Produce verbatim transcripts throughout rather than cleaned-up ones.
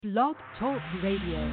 Blog Talk Radio.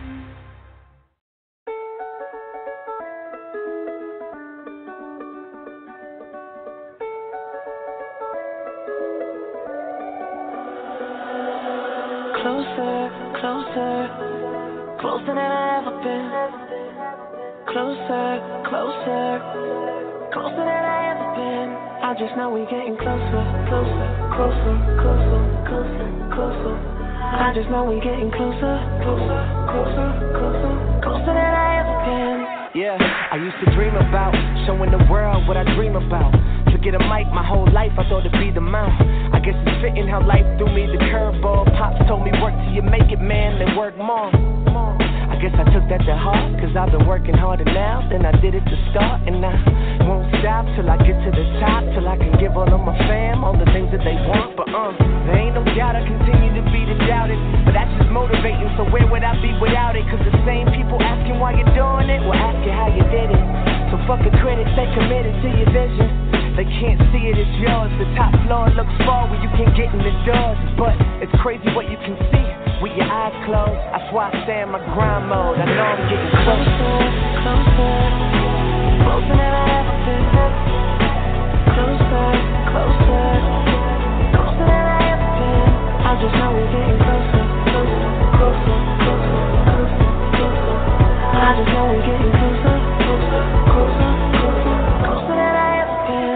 Closer, closer, closer than I ever been. Closer, closer, closer than I ever been. I just know we getting closer, closer, closer, closer, closer, closer. I just know we getting closer, closer, closer, closer, closer than I ever been. Yeah, I used to dream about showing the world what I dream about. To get a mic my whole life, I thought it'd be the mouth. I guess it's fitting how life threw me the curveball. Pops told me work till you make it, man, then work more. I guess I took that to heart, cause I've been working harder now than I did at the start. And I won't stop till I get to the top, till I can give all of my fam all the things that they want. But um, there ain't no doubt I continue to be the doubted, but that's just motivating, so where would I be without it? Cause the same people asking why you're doing it will ask you how you did it. So fuck the critics, stay committed to your vision. They can't see it, it's yours. The top floor looks far where you can get in the doors, but it's crazy what you can see with your eyes closed. That's why I stay in my grind mode. I know I'm getting closer, closer, closer than I ever been. Closer, closer, closer than I ever been. I just know we're getting closer, closer, closer, closer, closer, closer. I just know we're getting closer, closer, closer, closer, closer than I ever been.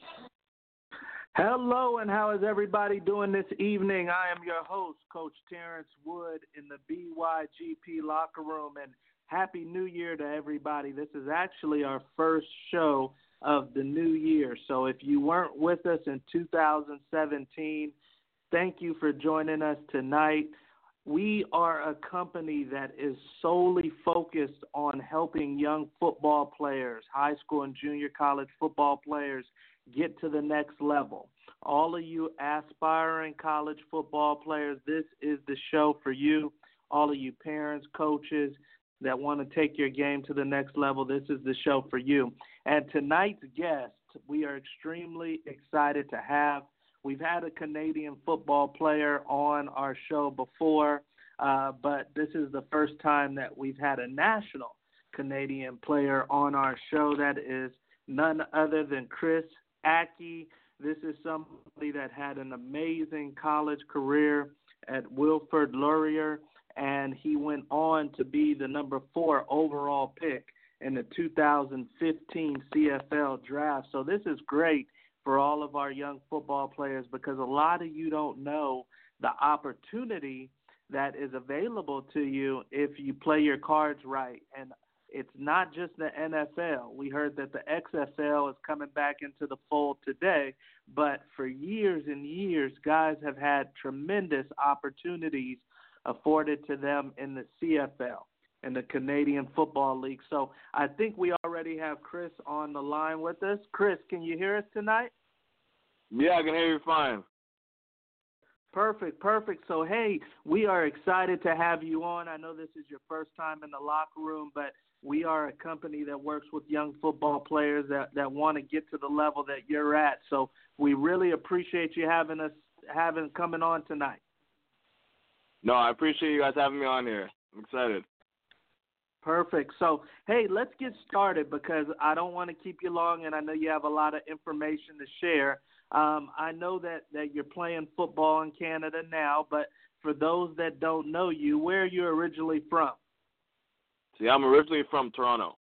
Hello, and how is everybody doing this evening? I am your host, Coach Terrence Wood, in the B Y G P locker room, and Happy New Year to everybody. This is actually our first show of the new year, so if you weren't with us in two thousand seventeen, thank you for joining us tonight. We are a company that is solely focused on helping young football players, high school and junior college football players, get to the next level. All of you aspiring college football players, this is the show for you. All of you parents, coaches that want to take your game to the next level, this is the show for you. And tonight's guest, we are extremely excited to have. We've had a Canadian football player on our show before, uh, but this is the first time that we've had a national Canadian player on our show. That is none other than Chris Ackie. This is somebody that had an amazing college career at Wilfrid Laurier, and he went on to be the number four overall pick in the two thousand fifteen C F L draft. So this is great for all of our young football players, because a lot of you don't know the opportunity that is available to you if you play your cards right. And it's not just the N F L. We heard that the X F L is coming back into the fold today, but for years and years, guys have had tremendous opportunities afforded to them in the C F L, in the Canadian Football League. So I think we already have Chris on the line with us. Chris, can you hear us tonight? Yeah, I can hear you fine. Perfect, perfect. So, hey, we are excited to have you on. I know this is your first time in the locker room, but we are a company that works with young football players that, that want to get to the level that you're at. So we really appreciate you having us, having coming on tonight. No, I appreciate you guys having me on here. I'm excited. Perfect. So, hey, let's get started, because I don't want to keep you long, and I know you have a lot of information to share. Um, I know that, that you're playing football in Canada now, but for those that don't know you, where are you originally from? See, I'm originally from Toronto.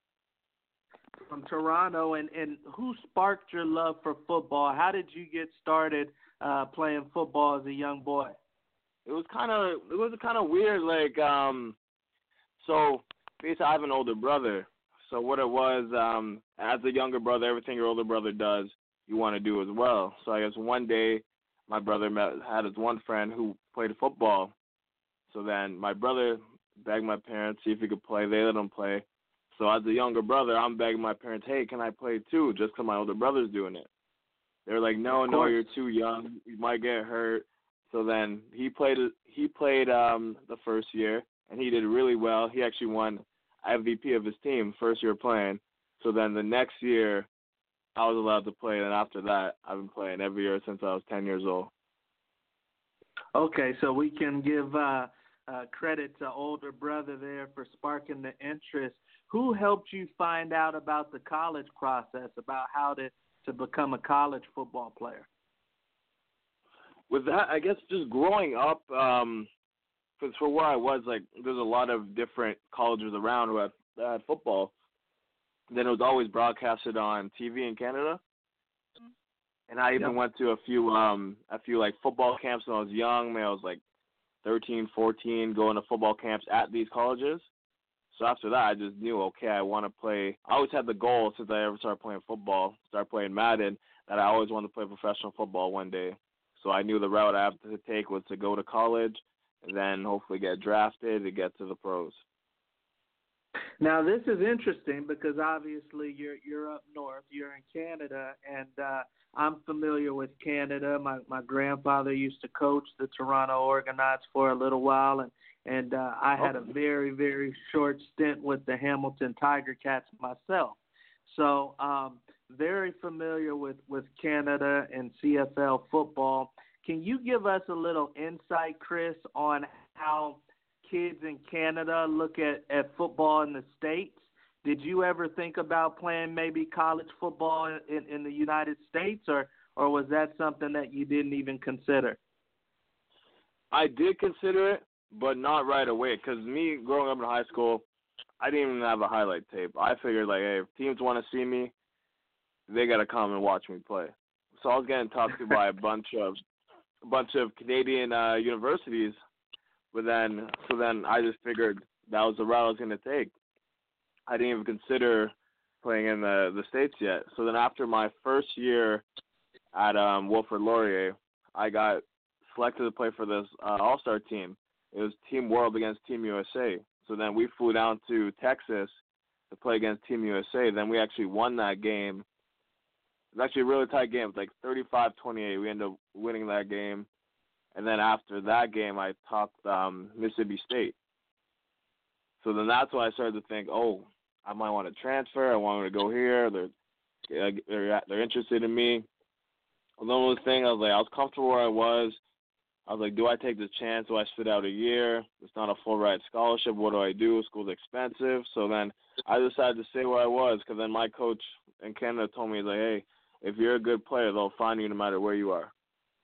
From Toronto, and, and who sparked your love for football? How did you get started uh, playing football as a young boy? It was kind of it was kind of weird. Like, um, so basically, I have an older brother. So what it was, um, as a younger brother, everything your older brother does, you want to do as well. So I guess one day, my brother met, had his one friend who played football. So then my brother begged my parents, see if he could play. They let him play. So as a younger brother, I'm begging my parents, hey, can I play too, just because my older brother's doing it. They were like, no, no, you're too young. You might get hurt. So then he played He played um, the first year, and he did really well. He actually won M V P of his team first year playing. So then the next year, I was allowed to play, and after that, I've been playing every year since I was ten years old. Okay, so we can give uh, uh, credit to older brother there for sparking the interest. Who helped you find out about the college process, about how to, to become a college football player? With that, I guess just growing up, um, because for where I was, like, there's a lot of different colleges around who had, that had football. Then it was always broadcasted on T V in Canada. And I even Yep. went to a few, um, a few like football camps when I was young. Maybe I was like thirteen, fourteen, going to football camps at these colleges. So after that, I just knew, okay, I want to play. I always had the goal since I ever started playing football, started playing Madden, that I always wanted to play professional football one day. So I knew the route I had to take was to go to college and then hopefully get drafted to get to the pros. Now, this is interesting because obviously you're you're up north, you're in Canada, and uh, I'm familiar with Canada. My my grandfather used to coach the Toronto Argonauts for a little while, and and uh, I had a very very short stint with the Hamilton Tiger Cats myself. So um, very familiar with with Canada and C F L football. Can you give us a little insight, Chris, on how kids in Canada look at, at football in the States? Did you ever think about playing maybe college football in, in the United States, or, or was that something that you didn't even consider? I did consider it, but not right away, because me growing up in high school, I didn't even have a highlight tape. I figured, like, hey, if teams want to see me, they got to come and watch me play. So I was getting talked to by a bunch of a bunch of Canadian uh, universities. But then, so then I just figured that was the route I was going to take. I didn't even consider playing in the, the States yet. So then after my first year at um, Wilfrid Laurier, I got selected to play for this uh, all-star team. It was Team World against Team U S A. So then we flew down to Texas to play against Team U S A. Then we actually won that game. It was actually a really tight game. It was like thirty-five twenty-eight. We ended up winning that game. And then after that game, I talked um, Mississippi State. So then that's when I started to think, oh, I might want to transfer. I want to go here. They're they're, they're interested in me. And then one thing, I was like, I was comfortable where I was. I was like, do I take this chance? Do I sit out a year? It's not a full ride scholarship. What do I do? School's expensive. So then I decided to stay where I was, because then my coach in Canada told me, like, hey, if you're a good player, they'll find you no matter where you are.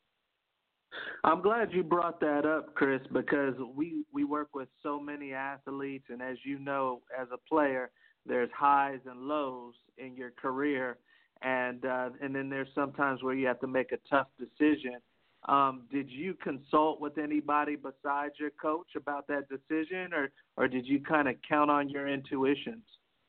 I'm glad you brought that up, Chris, because we, we work with so many athletes, and as you know, as a player, there's highs and lows in your career, and uh, and then there's sometimes where you have to make a tough decision. Um, did you consult with anybody besides your coach about that decision, or, or did you kind of count on your intuitions?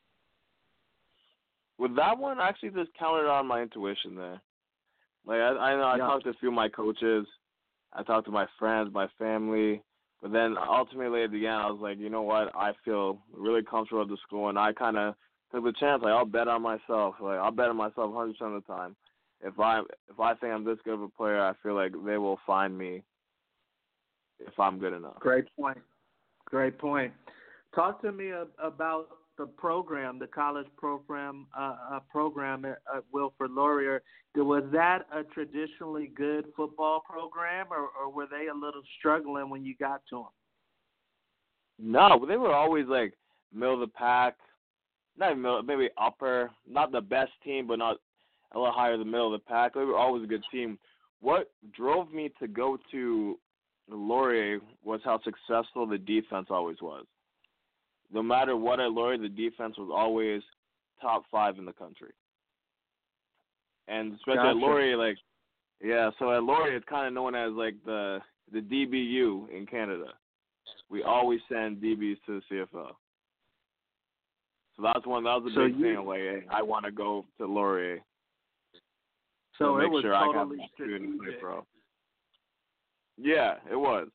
With that one, I actually just counted on my intuition there. Like, I, I know I Yeah. talked to a few of my coaches. I talked to my friends, my family. But then ultimately at the end, I was like, you know what? I feel really comfortable at the school, and I kind of took the chance. Like, I'll bet on myself. Like, I'll bet on myself one hundred percent of the time. If I if I think I'm this good of a player, I feel like they will find me if I'm good enough. Great point. Great point. Talk to me a, about the program, the college program, uh, uh, program at, at Wilfrid Laurier. Was that a traditionally good football program, or, or were they a little struggling when you got to them? No, they were always like middle of the pack, not even middle, maybe upper, not the best team, but not a little higher than the middle of the pack. They were always a good team. What drove me to go to Laurier was how successful the defense always was. No matter what at Laurier, the defense was always top five in the country. And especially Gotcha. at Laurier, like, yeah, so at Laurier, it's kind of known as like the the D B U in Canada. We always send D Bs to the C F L. So that's one. That was a So big you- thing. Like, hey, I want to go to Laurier. So to it make was sure I can have totally an opportunity to play strategic. pro. Yeah, it was.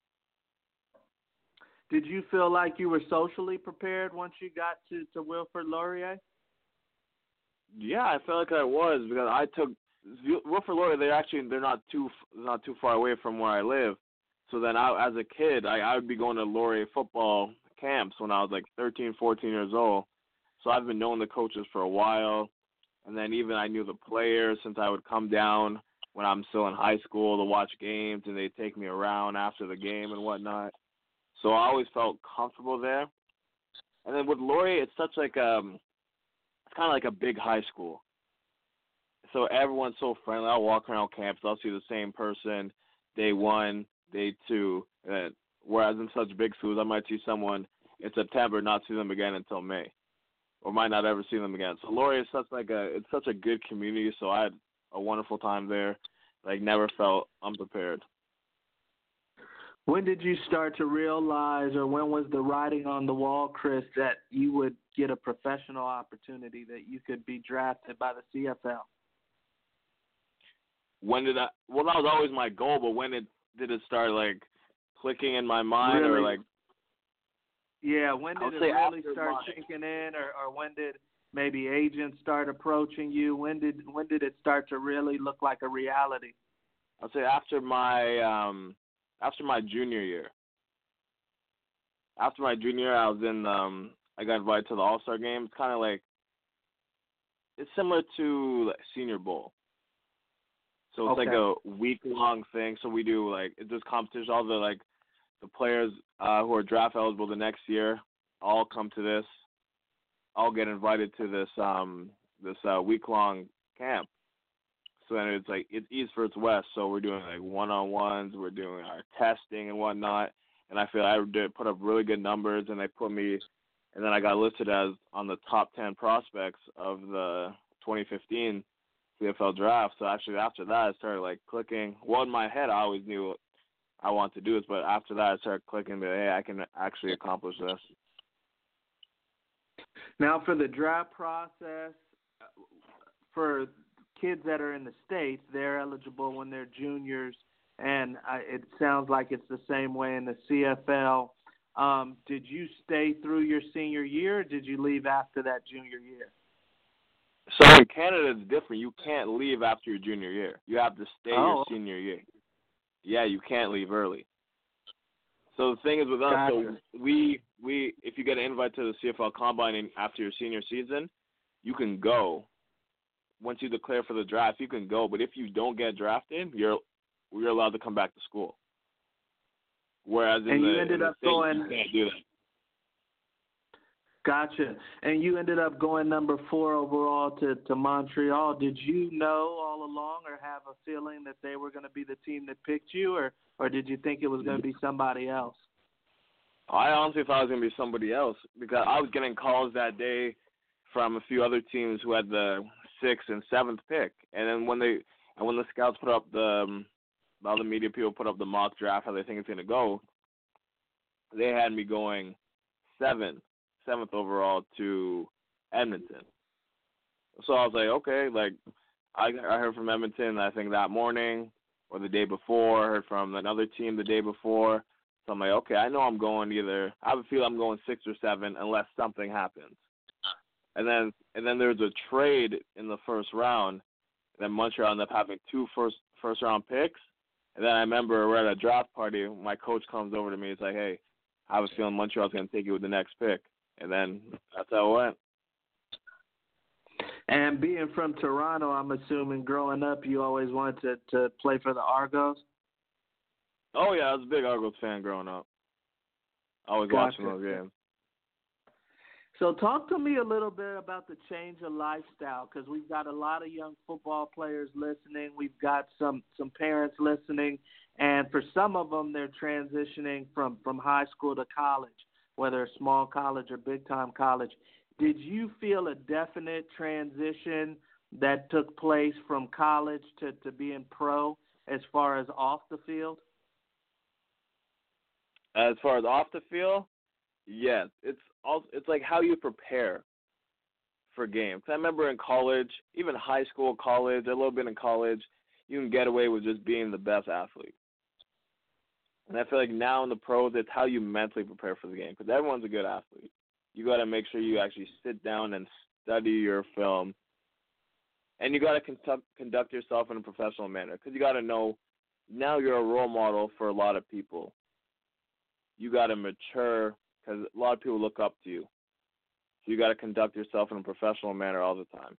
Did you feel like you were socially prepared once you got to, to Wilfrid Laurier? Yeah, I felt like I was, because I took Wilfrid Laurier. They're actually they're not too not too far away from where I live. So then, I, as a kid, I, I would be going to Laurier football camps when I was like thirteen, fourteen years old. So I've been knowing the coaches for a while, and then even I knew the players since I would come down when I'm still in high school to watch games, and they'd take me around after the game and whatnot. So I always felt comfortable there. And then with Laurier, it's such like um, it's kind of like a big high school. So everyone's so friendly. I'll walk around campus, I'll see the same person day one, day two. And whereas in such big schools, I might see someone in September, not see them again until May, or might not ever see them again. So Laurier is such like a it's such a good community. So I had a wonderful time there. Like never felt unprepared. When did you start to realize, or when was the writing on the wall, Chris, that you would get a professional opportunity, that you could be drafted by the C F L? When did I? Well, that was always my goal, but when did did it start like clicking in my mind, really? or like? Yeah, when did it really start my... sinking in, or, or when did maybe agents start approaching you? When did when did it start to really look like a reality? I'll say after my um. After my junior year. After my junior year, I was in, um, I got invited to the All-Star game. It's kind of like, it's similar to like Senior Bowl. So it's okay. like a week-long thing. So we do, like, it's this competition. All the, like, the players uh, who are draft eligible the next year all come to this. All get invited to this um, this uh, week-long camp. So then it's like it's east versus west. So we're doing like one-on-ones. We're doing our testing and whatnot. And I feel I did put up really good numbers, and they put me, and then I got listed as on the top ten prospects of the twenty fifteen C F L draft. So actually after that, I started like clicking. Well, in my head, I always knew I wanted to do this, but after that, I started clicking. But hey, I can actually accomplish this. Now, for the draft process, for kids that are in the States, they're eligible when they're juniors, and I, it sounds like it's the same way in the C F L. Um, did you stay through your senior year, or did you leave after that junior year? So in Canada, it's different. You can't leave after your junior year. You have to stay oh. your senior year. Yeah, you can't leave early. So the thing is with us, gotcha. so we, we if you get an invite to the C F L Combine after your senior season, you can go. Once you declare for the draft, you can go. But if you don't get drafted, you're you're allowed to come back to school. Whereas in and the, you ended in the up States, going, you can't do that. Gotcha. And you ended up going number four overall to, to Montreal. Did you know all along, or have a feeling that they were going to be the team that picked you, or, or did you think it was going to be somebody else? I honestly thought it was going to be somebody else, because I was getting calls that day from a few other teams who had the sixth and seventh pick, and then when they and when the scouts put up the um, all the media people put up the mock draft, how they think it's going to go, they had me going seven, seventh overall to Edmonton. So I was like, okay, like I I heard from Edmonton, I think that morning or the day before. I heard from another team the day before. So I'm like, okay, I know I'm going either. I have a feeling I'm going six or seven unless something happens. And then and then there's a trade in the first round. And then Montreal ended up having two first first round picks. And then I remember we're at a draft party. My coach comes over to me. He's like, hey, I have a feeling Montreal's going to take you with the next pick. And then that's how it went. And being from Toronto, I'm assuming growing up you always wanted to, to play for the Argos? Oh, yeah, I was a big Argos fan growing up. Always gotcha. watching those games. So talk to me a little bit about the change of lifestyle, because we've got a lot of young football players listening. We've got some, some parents listening, and for some of them, they're transitioning from, from high school to college, whether a small college or big-time college. Did you feel a definite transition that took place from college to, to being pro as far as off the field? As far as off the field, yes. It's also, it's like how you prepare for games. I remember in college, even high school, college, a little bit in college, you can get away with just being the best athlete. And I feel like now in the pros, it's how you mentally prepare for the game, because everyone's a good athlete. You got to make sure you actually sit down and study your film, and you got to conduct, conduct yourself in a professional manner, because you got to know now you're a role model for a lot of people. You got to mature, because a lot of people look up to you. So you got to conduct yourself in a professional manner all the time.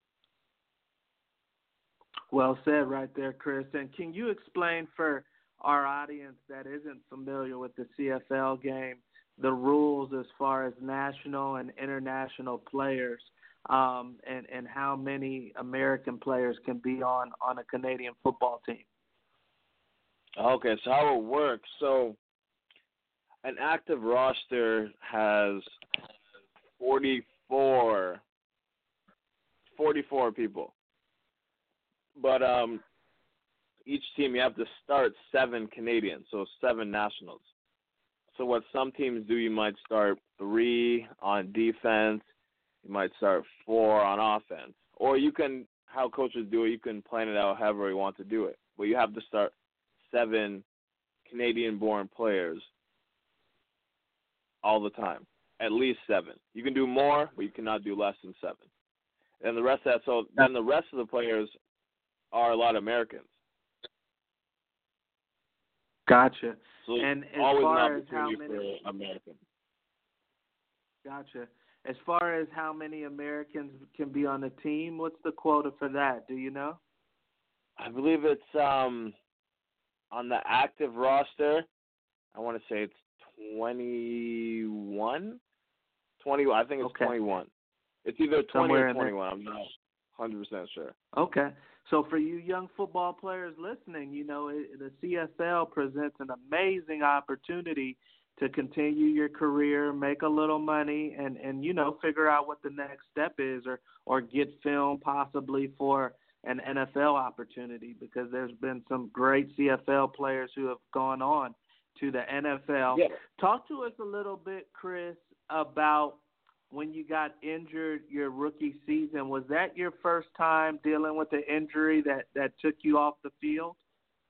Well said right there, Chris. And can you explain for our audience that isn't familiar with the C F L game, the rules as far as national and international players, um, and and how many American players can be on on a Canadian football team? Okay, so how it works. So an active roster has forty-four, forty-four people. But um, each team, you have to start seven Canadians, so seven nationals. So what some teams do, you might start three on defense, you might start four on offense. Or you can, how coaches do it, you can plan it out however you want to do it. But you have to start seven Canadian-born players all the time, at least seven. You can do more, but you cannot do less than seven. And the rest of that, so then the rest of the players are a lot of Americans. Gotcha. So and as always far an as how opportunity many, for Americans. Gotcha. As far as how many Americans can be on the team, what's the quota for that? Do you know? I believe it's um on the active roster. I want to say it's twenty-one. twenty. I think it's okay. twenty-one. It's either twenty Somewhere or in twenty-one. I'm not one hundred percent sure. Okay. So for you young football players listening, you know, it, the C F L presents an amazing opportunity to continue your career, make a little money, and, and you know, figure out what the next step is, or, or get film possibly for an N F L opportunity, because there's been some great C F L players who have gone on to the N F L. Yeah. Talk to us a little bit, Chris, about when you got injured your rookie season. Was that your first time dealing with an injury that, that took you off the field?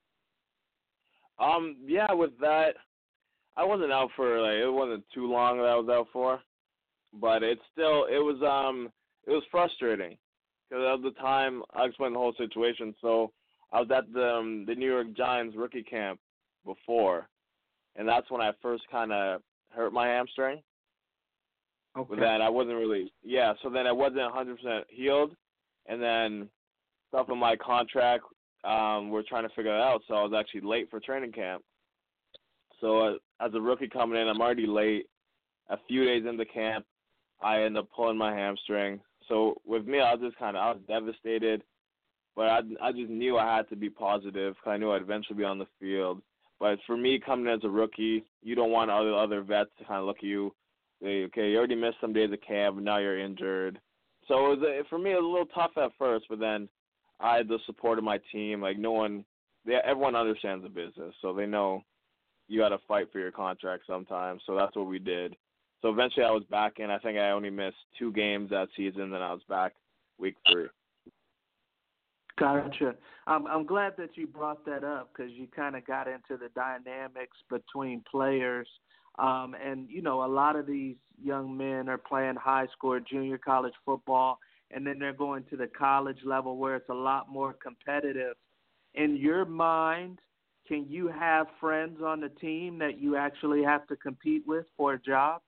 Um, yeah, with that, I wasn't out for, like, it wasn't too long that I was out for, but it's still, it was, um, it was frustrating, because at the time, I'll explain the whole situation. So I was at the, um, the New York Giants rookie camp before, and that's when I first kind of hurt my hamstring. Okay. With that, I wasn't really, yeah, so then I wasn't one hundred percent healed, and then stuff in my contract, um, we're trying to figure that out, so I was actually late for training camp. So uh, as a rookie coming in, I'm already late. A few days into camp, I end up pulling my hamstring. So with me, I was just kind of, I was devastated, but I, I just knew I had to be positive, because I knew I'd eventually be on the field. But for me, coming in as a rookie, you don't want other other vets to kind of look at you. Say, okay, you already missed some days of camp, and now you're injured. So it was a, for me, it was a little tough at first, but then I had the support of my team. Like, no one, they, everyone understands the business, so they know you got to fight for your contract sometimes. So that's what we did. So eventually I was back in. I think I only missed two games that season, then I was back week three. Gotcha. I'm, I'm glad that you brought that up, because you kind of got into the dynamics between players. Um, and, you know, a lot of these young men are playing high school or junior college football, and then they're going to the college level where it's a lot more competitive. In your mind, can you have friends on the team that you actually have to compete with for a job?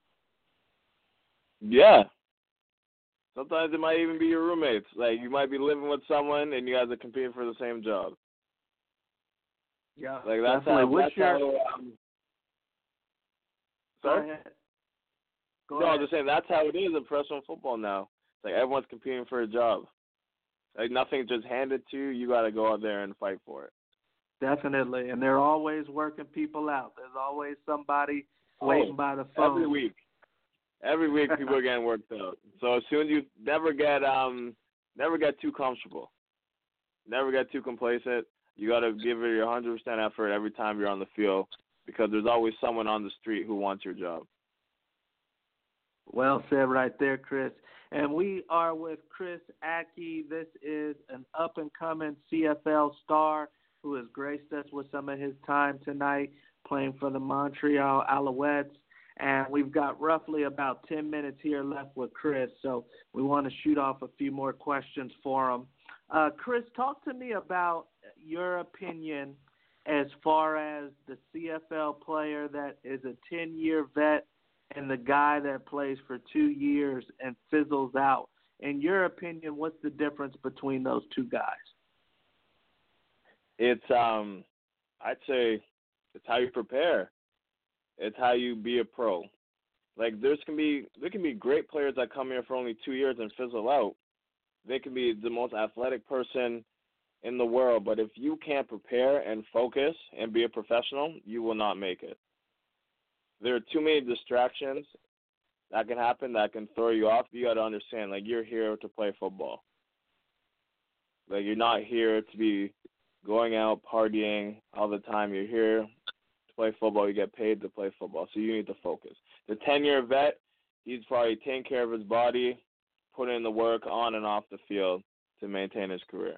Yeah. Sometimes it might even be your roommates. Like, you might be living with someone, and you guys are competing for the same job. Yeah, like that's definitely. how. What's That's your... how um, Go sorry? ahead. Go no, ahead. I'm just saying that's how it is in professional football now. It's like everyone's competing for a job. Like, nothing's just handed to you. You got to go out there and fight for it. Definitely, and they're always working people out. There's always somebody Oh, waiting by the phone. Every week. Every week people are getting worked out. So as soon as you never get um never get too comfortable. Never get too complacent. You gotta give it your one hundred percent effort every time you're on the field, because there's always someone on the street who wants your job. Well said right there, Chris. And we are with Chris Ackie. This is an up-and-coming C F L star who has graced us with some of his time tonight playing for the Montreal Alouettes. And we've got roughly about ten minutes here left with Chris, so we want to shoot off a few more questions for him. Uh, Chris, talk to me about your opinion as far as the C F L player that is a ten-year vet and the guy that plays for two years and fizzles out. In your opinion, what's the difference between those two guys? It's um, I'd say it's how you prepare. It's how you be a pro. Like there's can be there can be great players that come here for only two years and fizzle out. They can be the most athletic person in the world, but if you can't prepare and focus and be a professional, you will not make it. There are too many distractions that can happen that can throw you off. You got to understand, like, you're here to play football. Like, you're not here to be going out partying all the time. You're here to play football. You get paid to play football, so you need to focus. The ten-year vet, he's probably taking care of his body, putting in the work on and off the field to maintain his career.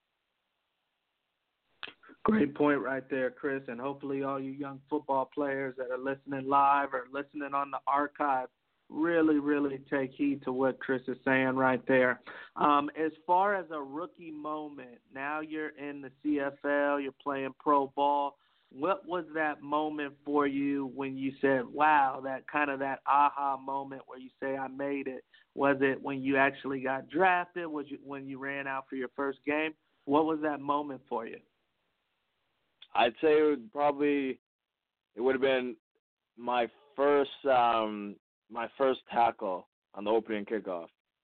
Great point right there, Chris, and hopefully all you young football players that are listening live or listening on the archive really, really take heed to what Chris is saying right there. Um, as far as a rookie moment, now you're in the C F L, you're playing pro ball. What was that moment for you when you said, wow, that kind of that aha moment where you say, I made it? Was it when you actually got drafted? Was it when you ran out for your first game? What was that moment for you? I'd say it would probably it would have been my first um, my first tackle on the opening kickoff.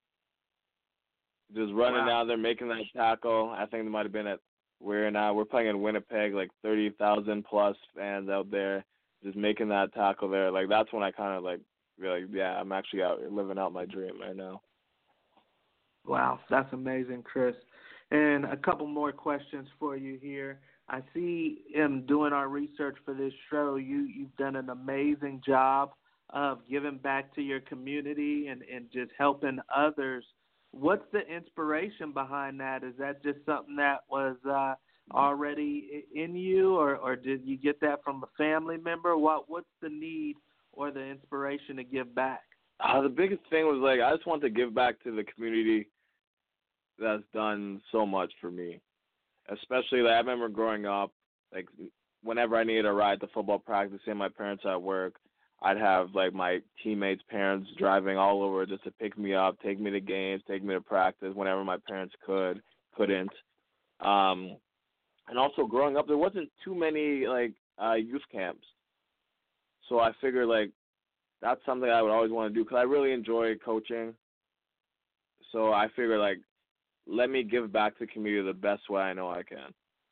Just running Wow. down there, making that tackle. I think it might have been at we're now we're playing in Winnipeg, like thirty thousand plus fans out there. Just making that tackle there, like that's when I kind of like really yeah, I'm actually out here living out my dream right now. Wow, that's amazing, Chris. And a couple more questions for you here. I see in doing our research for this show, you, you've done an amazing job of giving back to your community and, and just helping others. What's the inspiration behind that? Is that just something that was uh, already in you, or, or did you get that from a family member? What What's the need or the inspiration to give back? Uh, the biggest thing was like I just want to give back to the community that's done so much for me. Especially, like, I remember growing up, like, whenever I needed a ride to football practice and my parents at work, I'd have, like, my teammates' parents driving all over just to pick me up, take me to games, take me to practice whenever my parents could, couldn't. Um, and also, growing up, there wasn't too many, like, uh, youth camps. So I figured, like, that's something I would always want to do because I really enjoy coaching. So I figured, like, let me give back to the community the best way I know I can.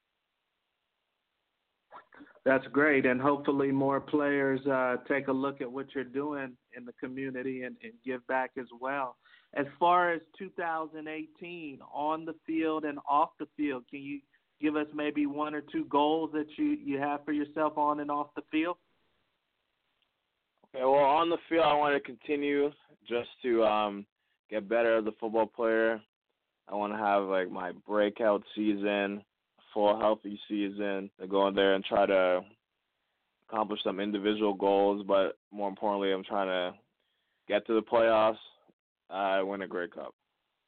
That's great, and hopefully more players uh, take a look at what you're doing in the community and, and give back as well. As far as two thousand eighteen, on the field and off the field, can you give us maybe one or two goals that you, you have for yourself on and off the field? Okay, well, on the field, I want to continue just to um, get better as a football player. I want to have, like, my breakout season, full healthy season, to go in there and try to accomplish some individual goals, but more importantly, I'm trying to get to the playoffs, uh, win a Grey Cup.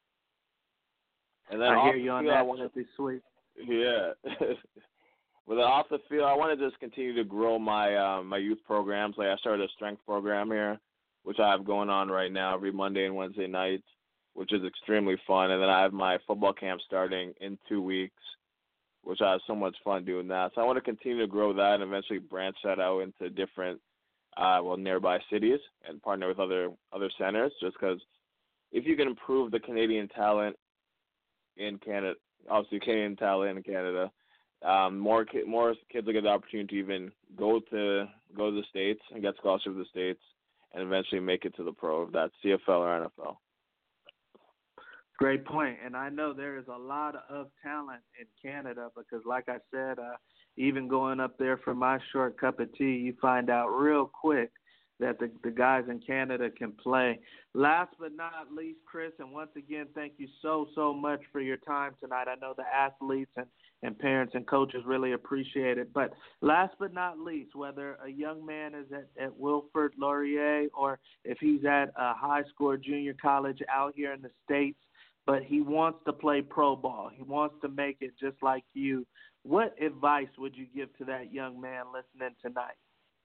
And then I off hear the you on field, that. I want to, Be sweet. yeah. With off the field, I want to just continue to grow my uh, my youth programs. Like, I started a strength program here, which I have going on right now every Monday and Wednesday nights, which is extremely fun. And then I have my football camp starting in two weeks, which I have so much fun doing that. So I want to continue to grow that and eventually branch that out into different, uh, well, nearby cities and partner with other other centers. Just because if you can improve the Canadian talent in Canada, obviously Canadian talent in Canada, um, more ki- more kids will get the opportunity to even go to go to the States and get scholarship to the States and eventually make it to the pro, if that's C F L or N F L. Great point. And I know there is a lot of talent in Canada because, like I said, uh, even going up there for my short cup of tea, you find out real quick that the, the guys in Canada can play. Last but not least, Chris, and once again, thank you so, so much for your time tonight. I know the athletes and, and parents and coaches really appreciate it. But last but not least, whether a young man is at, at Wilfrid Laurier or if he's at a high school or junior college out here in the States, but he wants to play pro ball, he wants to make it just like you, what advice would you give to that young man listening tonight?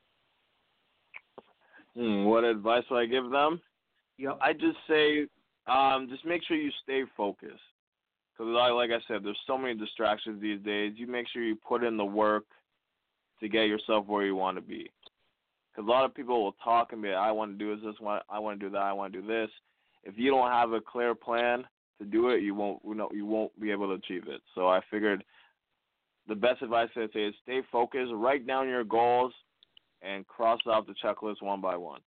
Hmm, what advice would I give them? Yep. I just say, um, just make sure you stay focused. Because, like I said, there's so many distractions these days. You make sure you put in the work to get yourself where you want to be. Because a lot of people will talk and be like, I want to do this, I want to do that, I want to do this. If you don't have a clear plan to do it, you won't you know you won't be able to achieve it. So I figured the best advice I'd say is stay focused, write down your goals, and cross off the checklist one by one.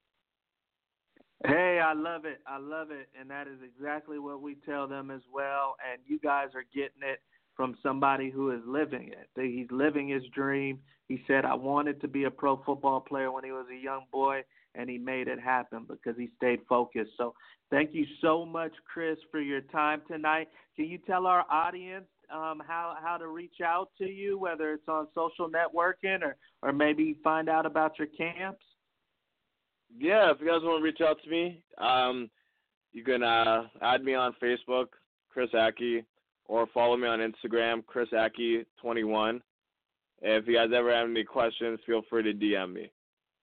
Hey, I love it. I love it. And that is exactly what we tell them as well. And you guys are getting it from somebody who is living it. He's living his dream. He said, I wanted to be a pro football player when he was a young boy, and he made it happen because he stayed focused. So thank you so much, Chris, for your time tonight. Can you tell our audience um, how, how to reach out to you, whether it's on social networking or, or maybe find out about your camps? Yeah, if you guys want to reach out to me, um, you can uh, add me on Facebook, Chris Aki, or follow me on Instagram, Chris Aki twenty-one. If you guys ever have any questions, feel free to D M me.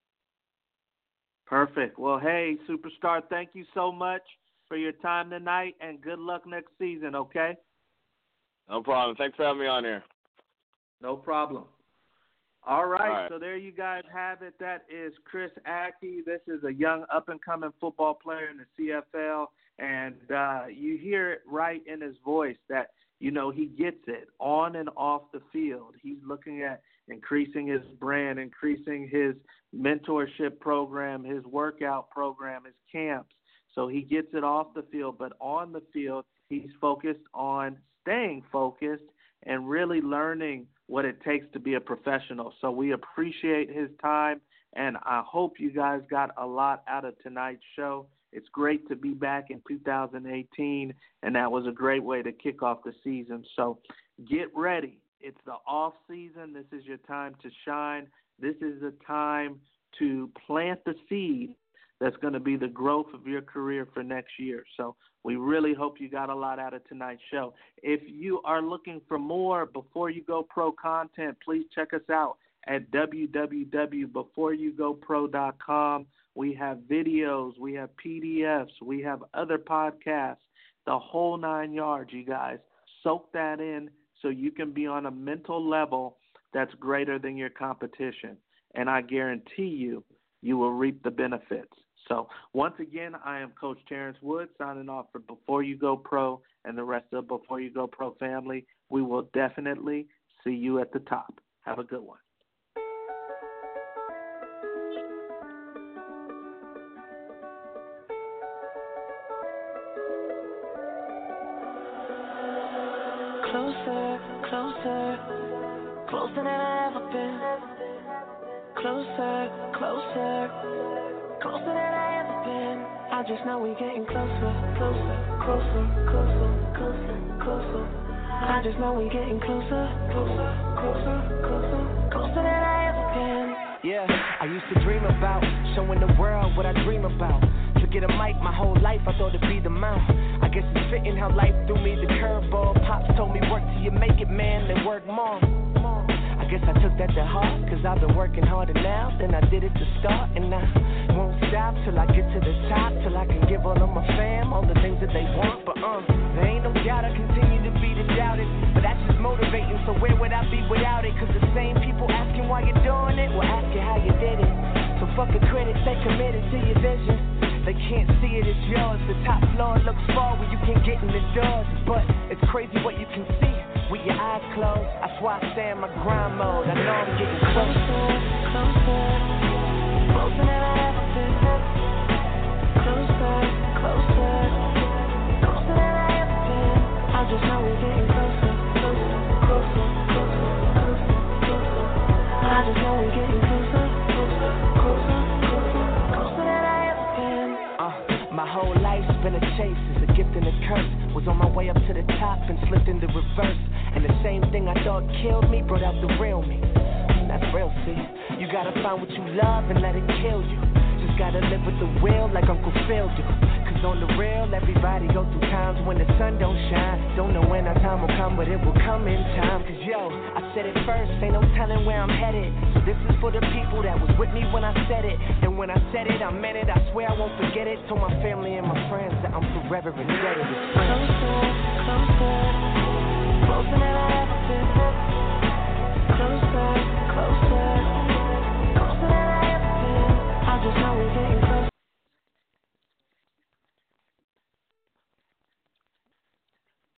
Perfect. Well, hey, Superstar, thank you so much for your time tonight, and good luck next season, okay? No problem. Thanks for having me on here. No problem. All right, All right. So there you guys have it. That is Chris Aki. This is a young up-and-coming football player in the C F L, and uh, you hear it right in his voice that, you know, he gets it on and off the field. He's looking at increasing his brand, increasing his mentorship program, his workout program, his camps. So he gets it off the field, but on the field, he's focused on staying focused and really learning what it takes to be a professional. So we appreciate his time, and I hope you guys got a lot out of tonight's show. It's great to be back in two thousand eighteen, and that was a great way to kick off the season. So get ready. It's the off season. This is your time to shine. This is the time to plant the seed that's going to be the growth of your career for next year. So we really hope you got a lot out of tonight's show. If you are looking for more Before You Go Pro content, please check us out at w w w dot before you go pro dot com. We have videos, we have P D Fs, we have other podcasts, the whole nine yards, you guys. Soak that in so you can be on a mental level that's greater than your competition. And I guarantee you, you will reap the benefits. So once again, I am Coach Terrence Wood signing off for Before You Go Pro and the rest of Before You Go Pro family. We will definitely see you at the top. Have a good one. Closer, closer, closer than I've ever been. Closer, closer, closer than I ever been. I just know we're getting closer, closer, closer, closer, closer, closer. I just know we're getting closer, closer, closer, closer, closer than I ever been. Yeah, I used to dream about showing the world what I dream about. To get a mic my whole life, I thought it'd be the mouth. I guess it's fitting how life threw me the curveball. Pops told me work till you make it, man, then work more. I guess I took that to heart, cause I've been working harder now than I did at the start. And I won't stop till I get to the top, till I can give all of my fam all the things that they want. But um, there ain't no doubt I continue to be the doubted, but that's just motivating, so where would I be without it? Cause the same people asking why you're doing it will ask you how you did it. So fuck the critics, stay committed to your vision. They can't see it as yours. The top floor looks far where you can get in the doors, but it's crazy what you can see with your eyes closed. That's why I stay in my grind mode. I know I'm getting closer, closer, closer than I've ever been. Closer, closer, closer than I ever been. I just know we're getting closer, closer, closer, closer, closer, closer. I just know we're getting closer, closer, closer, closer, closer than I ever been. Uh, my whole life's been a chase, it's a gift and a curse. Was on my way up to the top and slipped into reverse. And the same thing I thought killed me brought out the real me. That's real, see. You gotta find what you love and let it kill you. Just gotta live with the will like Uncle Phil do. Cause on the real, everybody go through times when the sun don't shine. Don't know when our time will come, but it will come in time. Cause yo, I said it first, ain't no telling where I'm headed. So this is for the people that was with me when I said it. And when I said it, I meant it, I swear I won't forget it. Told my family and my friends that I'm forever indebted as friends. Closer, closer, closer than I've ever been. Closer, closer, closer than I ever been. just know we're getting